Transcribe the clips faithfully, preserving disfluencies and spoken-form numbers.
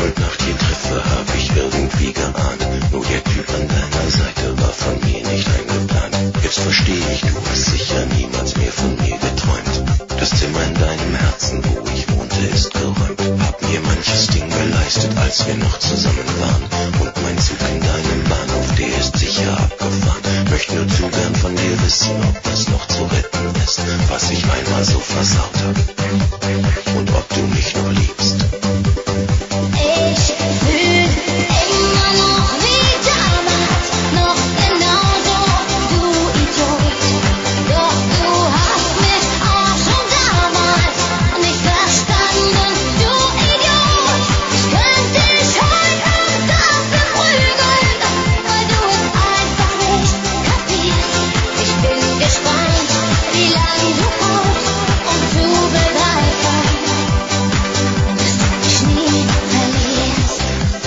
und nach dir treffe, hab ich irgendwie geahnt. Nur der Typ an deiner Seite war von mir nicht eingeplant. Jetzt versteh ich, du hast sicher niemals mehr von mir geträumt. Das Zimmer in deinem Herzen, wo ich wohnte, ist geräumt. Hab mir manches Ding geleistet, als wir noch zusammen waren. Und mein Zug in deinem Bahnhof, der ist sicher abgefahren. Möchte nur zu gern von dir wissen, ob das noch zu retten ist, was ich einmal so versaut hab. Und ob du mich noch liebst. Ich fühl immer noch wie damals, noch genauso, du Idiot. Doch du hast mich auch schon damals nicht verstanden, du Idiot. Ich könnte dich heute auch dafür prügeln, weil du es einfach nicht kapierst. Ich bin gespannt, wie lange du brauchst, um zu begreifen, dass du dich nie verlierst.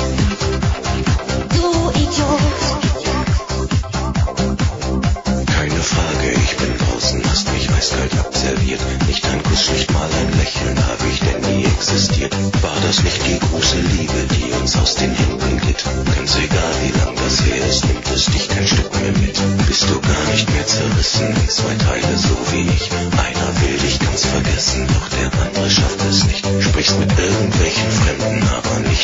Du Idiot. Keine Frage, ich bin draußen, hast mich eiskalt abserviert. Nicht ein Kuss, nicht mal ein Lächeln, hab ich denn nie existiert. War das nicht die große Liebe, die uns aus den Händen glitt? Ganz egal, wie lang das her ist, nimmt es dich kein Stück mehr mit. Bist du gar nicht mehr zerrissen in zwei Teile, so wie ich. Einer will dich ganz vergessen, doch der andere schafft es nicht. Sprichst mit irgendwelchen Fremden, aber nicht